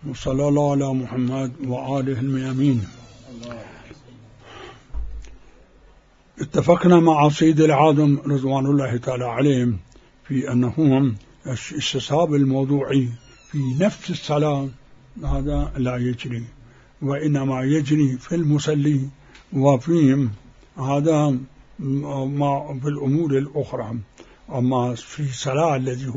وصلى الله على محمد وآله الميامين. اتفقنا مع سيد العالم رضوان الله تعالى عليهم في أنه الاستصحاب الموضوعي في نفس الصلاة هذا لا يجري، وإنما يجري في المصلي وفيهم هذا ما في الأمور الأخرى. أما في صلاة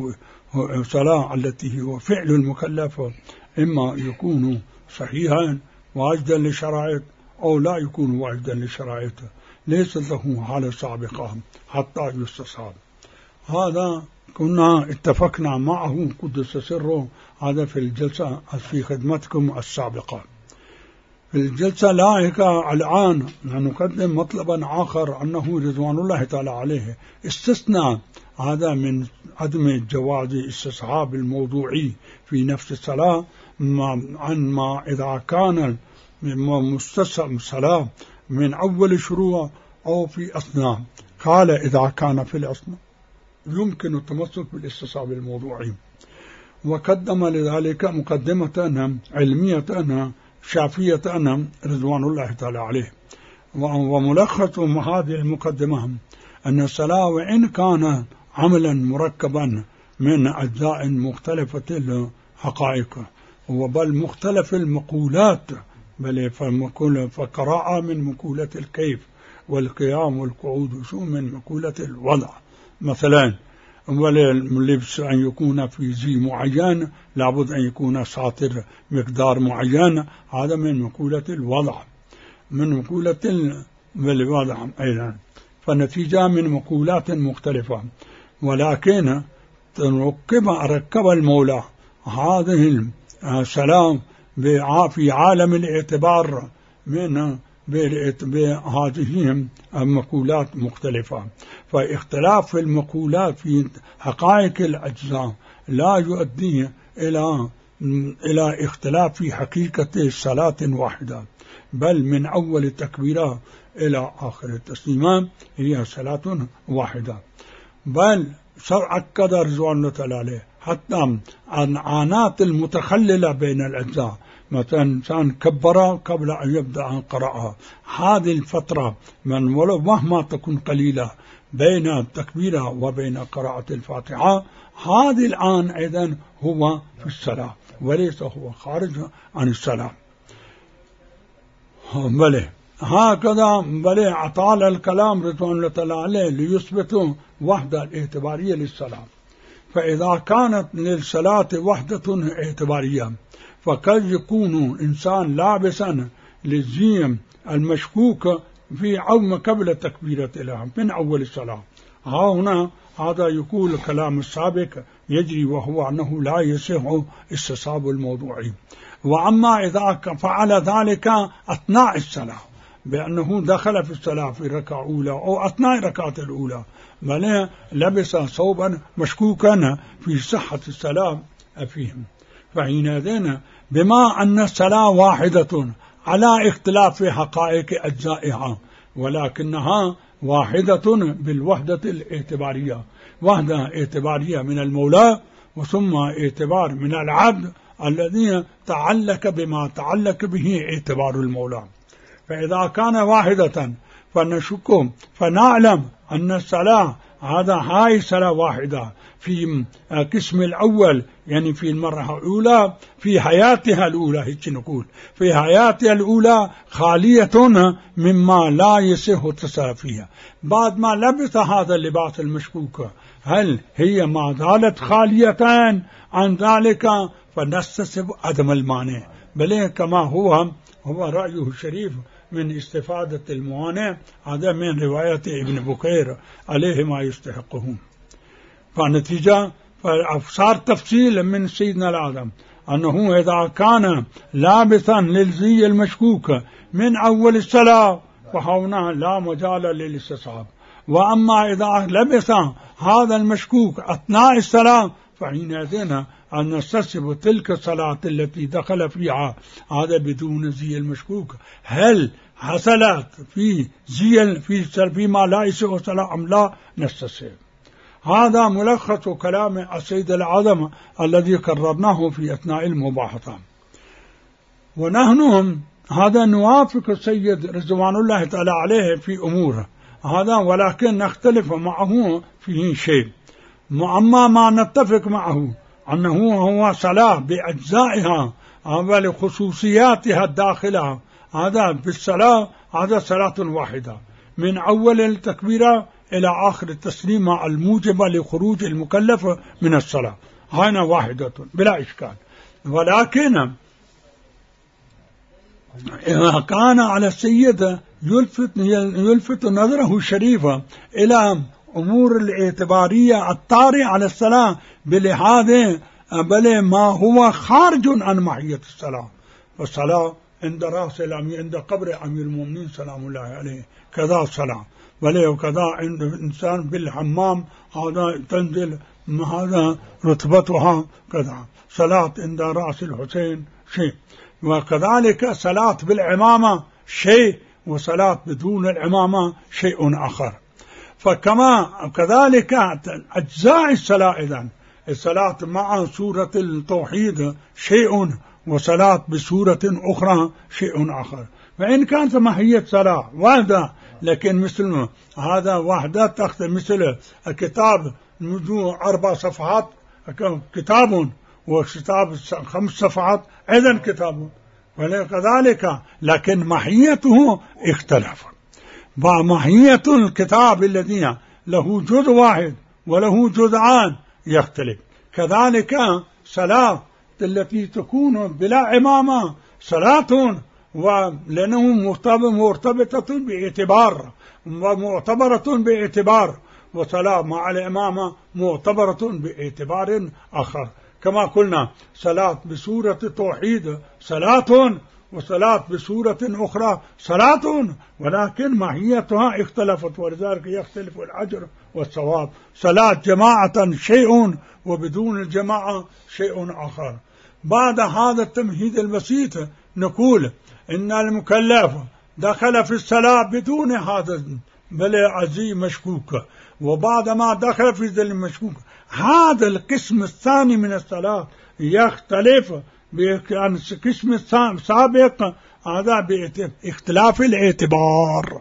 التي هو فعل المكلف إما يكون صحيحا واجدا لشرائط أو لا يكون واجدا لشرائط، ليس له حالة سابقة حتى يستصحب. هذا كنا اتفقنا معه قدس سره هذا في الجلسة في خدمتكم السابقة. في الجلسة لاحقة الآن نقدم مطلبا آخر، أنه رضوان الله تعالى عليه استثنى هذا من عدم جواز استصحاب الموضوعي في نفس الصلاة عن ما إذا كان مستصحب الصلاة من أول شروع أو في أثناء. قال إذا كان في الأثناء يمكن التمسك بالاستصحاب الموضوعي، وقدم لذلك مقدمة علمية شافية رضوان الله تعالى عليه. وملخص هذه المقدمة أن الصلاة وإن كان عملا مركبا من أجزاء مختلفة الحقائق وبل مختلف المقولات، بل فقراءة من مقولة الكيف والقيام والقعود شو من مقولة الوضع مثلا، واللبس أن يكون في زي معين لابد أن يكون ساطر مقدار معين، هذا من مقولة الوضع، من مقولة الوضع أيضا، فنتيجة من مقولات مختلفة. ولكن ركب المولى هذه السلام في عالم الاعتبار من بهذه المقولات مختلفة، فاختلاف المقولات في حقائق الأجزاء لا يؤدي إلى اختلاف في حقيقة صلاة واحدة، بل من أول التكبيرة إلى آخر التسليمات هي صلاة واحدة. بل أكد رضوان الله تعالى عليه حتى العنات المتخللة بين الأجزاء، مثلا إنسان كبر قبل أن يبدأ أن قرأها، هذه الفترة من ولو مهما تكون قليلة بين التكبيرة وبين قراءة الفاتحة، هذه الآن أيضا هو في الصلاة وليس هو خارج عن الصلاة. بله هكذا بله أطال الكلام رضوان الله تعالى عليه ليثبتوا وحدة الاعتبارية للصلاة. فإذا كانت للصلاة وحدة اعتبارية فقد يكون إنسان لابسا للزي المشكوك في عوم قبل التكبيرة له من أول الصلاة، هنا هذا يقول الكلام السابق يجري، وهو أنه لا يصح استصحاب الموضوعي. وأما إذا فعل ذلك أثناء الصلاة بأنه دخل في الصلاة في الركعة الأولى أو أثناء الركعة الأولى بل لبس ثوبا مشكوكا في صحة الصلاة فيهم، فحينئذ بما أن الصلاة واحدة على اختلاف حقائق أجزائها ولكنها واحدة بالوحدة الاعتبارية، وحدة اعتبارية من المولى وثم اعتبار من العبد الذي تعلق بما تعلق به اعتبار المولى. فإذا كان واحدة فنشك فنعلم أن الصلاة هاي صلاة واحدة في قسم الأول، يعني في المرة الأولى في حياتها الأولى، هيك نقول في حياتها الأولى خالية مما لا يصح التصرف فيها. بعد ما لبس هذا اللباس المشكوك هل هي ما زالت خالية عن ذلك؟ فنستصحب عدم المانع، بل كما هو رأيه الشريف من استفادة الموانع، هذا من رواية ابن بكير عليه ما يستحقه. فنتيجة فصار تفصيل من سيدنا العالم أنه إذا كان لابسا للزي المشكوك من أول الصلاة فهنا لا مجال للاستصحاب، وأما إذا لبس هذا المشكوك أثناء الصلاة فحينئذ أن نستصحب تلك الصلاة التي دخل فيها هذا بدون زي المشكوك، هل حصلت في زي فيما لا يصح صلاة أم لا نستصحب. هذا ملخص كلام السيد العظم الذي قررناه في أثناء المباحثة. ونحن هذا نوافق السيد رضوان الله تعالى عليه في أموره هذا، ولكن نختلف معه في شيء. أما ما نتفق معه أنه هو صلاة بأجزائها ولخصوصياتها الداخلة، هذا بالصلاة هذا صلاة واحدة من أول التكبيرة إلى آخر التسليم الموجبة لخروج المكلف من الصلاة، هنا واحدة بلا إشكال. ولكن إذا كان على السيد يلفت نظره الشريفة إلى أمور الاعتبارية الطارئة على الصلاة بلحاظ بل ما هو خارج عن معية الصلاة، والصلاة عند رأس الأمير عند قبر أمير المؤمنين سلام الله عليه كذا الصلاة، بل وكذا عند الإنسان في الحمام هذا تنزل هذا رتبتها كذا، صلاة عند رأس الحسين شيء، وكذلك صلاة بالعمامة شيء، وصلاة بدون العمامة شيء آخر. فكما كذلك أجزاء الصلاة إذن الصلاة مع سورة التوحيد شيء، وصلاة بسورة أخرى شيء آخر. فإن كانت ماهية صلاة واحدة، لكن مثل هذا واحدة تخت مثل الكتاب 4 صفحات كتاب، وكتاب 5 صفحات أيضا كتاب، وكذلك لكن ماهيته اختلف. وماهية الكتاب الذي له جزء واحد وله جزءان يختلف. كذلك صلاة التي تكون بلا عمامة صلاة، ولأنه مرتبطة باعتبار ومعتبرة باعتبار، وصلاة مع الإمامة معتبرة باعتبار آخر. كما قلنا صلاة بسورة التوحيد صلاة، وصلاة بسورة أخرى صلاة، ولكن ماهيتها اختلفت، ولذلك يختلف الأجر والثواب. صلاة جماعة شيء، وبدون الجماعة شيء آخر. بعد هذا التمهيد البسيط نقول إن المكلف دخل في الصلاة بدون هذا بل عزيم مشكوك، وبعد ما دخل في ذي المشكوك هذا القسم الثاني من الصلاة يختلف عن القسم السابق، هذا باختلاف الاعتبار.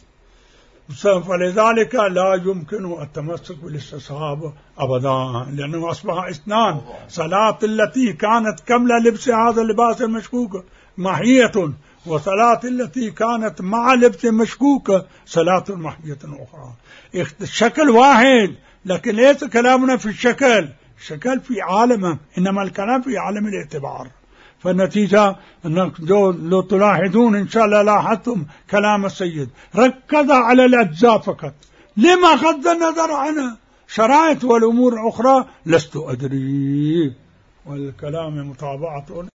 فلذلك لا يمكن التمسك بالاستصحاب أبدا، لأنه أصبح 2. صلاة التي كانت كاملة لبس هذا اللباس المشكوك ماهية، وصلاة التي كانت مع لبس مشكوك صلاة ماهية أخرى. الشكل واحد، لكن ليس كلامنا في الشكل في عالمه، إنما الكلام في عالم الاعتبار. فالنتيجة لو تلاحظون إن شاء الله لاحظتم كلام السيد ركز على الأجزاء فقط، لما غض النظر عن شرائط والأمور الأخرى لست أدري، والكلام متابعة